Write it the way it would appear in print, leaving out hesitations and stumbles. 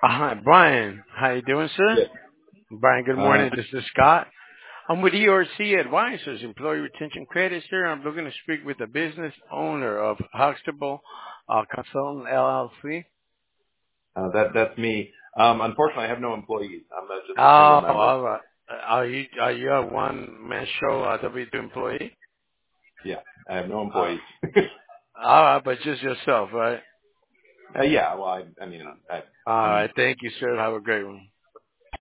Hi, Brian. How you doing, sir? Yes. Brian, good Uh, morning. This is Scott. I'm with ERC Advisors, Employee Retention Credit, sir. I'm looking to speak with the business owner of Huxtable Consultant LLC. that's me. Unfortunately, I have no employees. I'm just Oh, a single member. all right. Are you a one-man show W-2 employee? Yeah, I have no Uh, employees. all right, but just yourself, right? Yeah, well, I mean, All I'm right. Thank you, sir. Have a great one.